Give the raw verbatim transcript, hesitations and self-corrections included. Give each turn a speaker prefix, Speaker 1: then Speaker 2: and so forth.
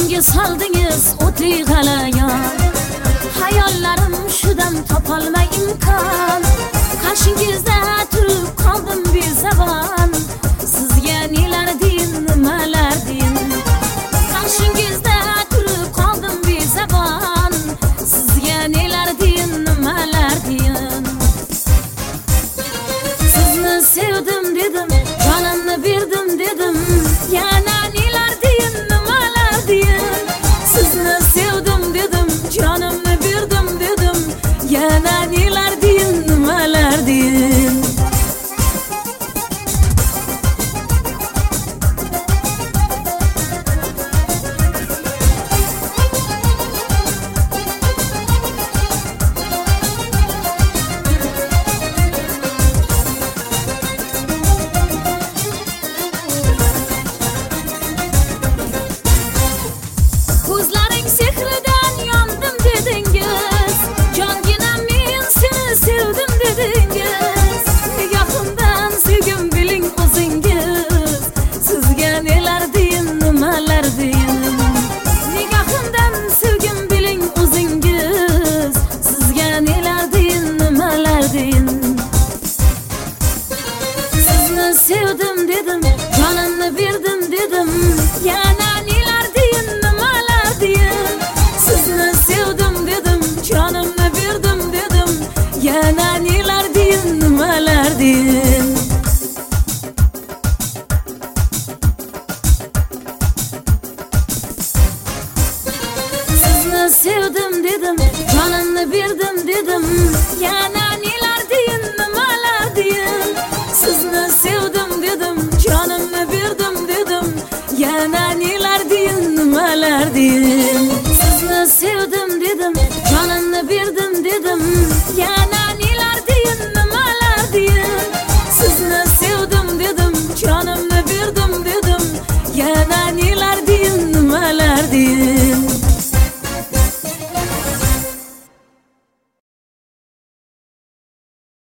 Speaker 1: Yonimga soldingiz o'tli g'alayon, hayollarim shudam topolmay imkon. Qarshingizda turib qoldim bezabon, sizga nelar deyin, nimalar deyin. Qarshingizda turib qoldim bezabon, sizga nelar deyin, nimalar deyin. Sizni sevdim dedim, jonimni berdim dedim, yana nelar deyin, nimalar deyin. Sizni sevdim dedim, jonimni berdim dedim, yana nelar deyin, nimalar deyin. Ko'zlaring sehridan yondim dedingiz, jonginam men seni sevdim dedingiz. Nigohimdan sevgim biling o'zingiz, sizga nelar deyin, nimalar deyin. Nigohimdan sevgim biling o'zingiz, sizga nelar deyin, nimalar deyin. Sizni sevdim dedim, jonimni berdim dedim, yana nelar deyin, nimalar deyin. Sizni sevdim dedim, jonimni berdim dedim, yana nelar deyin, nimalar deyin. Sizni sevdim dedim, jonimni berdim dedim, yana